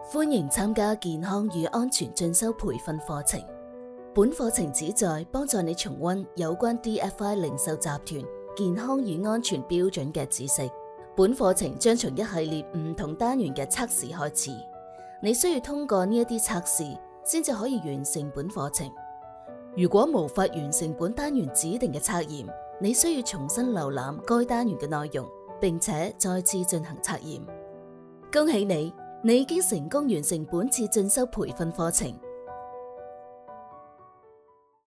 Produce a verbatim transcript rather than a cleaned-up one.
歡迎參加健康與安全進修培訓課程。本課程旨在幫助你重溫有關 D F I 零售集團健康與安全標準嘅知識。本課程將從一系列唔同單元嘅測試開始，你需要通過呢一啲測試，先至可以完成本課程。如果無法完成本單元指定嘅測驗，你需要重新瀏覽該單元嘅內容，並且再次進行測驗。恭喜你，你已經成功完成本次進修培訓課程。